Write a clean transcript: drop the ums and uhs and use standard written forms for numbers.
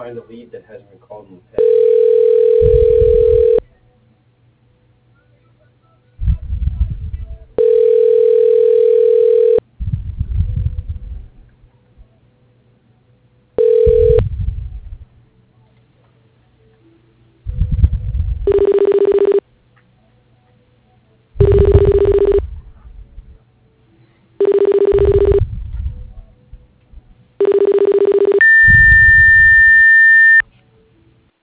find a lead that hasn't been called in the past.